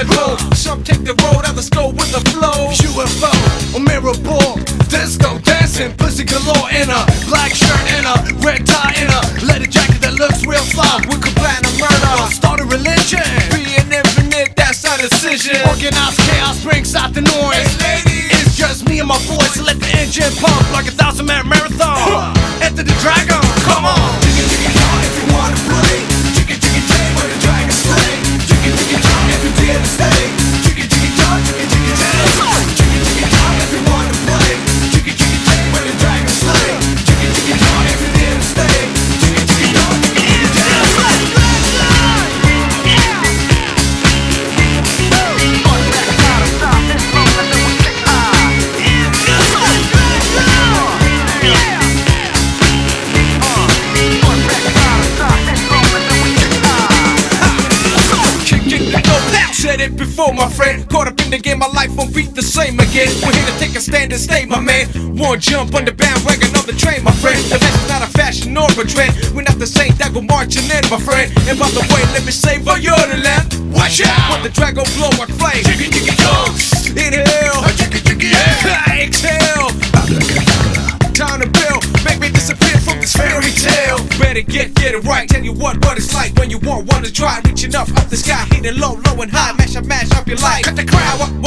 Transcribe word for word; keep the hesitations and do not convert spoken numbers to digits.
the globe. Some take the road, others go with the flow. U F O, a mirror ball, disco dancing, pussy galore in a black shirt and a red tie in a leather jacket that looks real fly. We could plan a murder, Start a religion, being infinite, that's our decision. organized chaos brings out the noise. Hey ladies, It's just me and my boys, so let the engine pump like a thousand man marathon. Enter the dragon, come on. jiggy jiggy jaw if you wanna play. Jiggy jiggy jay where the dragon slay. Jiggy jiggy jaw if you dare to stay. Jiggy jiggy jaw, jiggy jiggy jay. Jiggy jiggy jaw if you wanna play. Jiggy jiggy jay where the dragon slay. Jiggy jiggy jaw if you dare to stay. Jiggy jiggy jaw, jiggy jiggy jay. Said it before, my friend. Caught up in the game, my life won't be the same again. We're here to take a stand and stay, my man. One jump on the bandwagon of the train, my friend. The best is not a fashion nor a trend. We're not the same that go marching in, my friend. And by the way, let me say for you to land. Watch out! When the dragon blow like flame. Jiggy jiggy jokes. Inhale. Jiggy jiggy yeah. Exhale. Time to build. Make me disappear from this fairy tale. Better get, get it right. Tell you what, what it's like when you want one to try. Reaching up, up the sky, hitting low, low and high. Mash up, mash up your life. Cut the crowd up.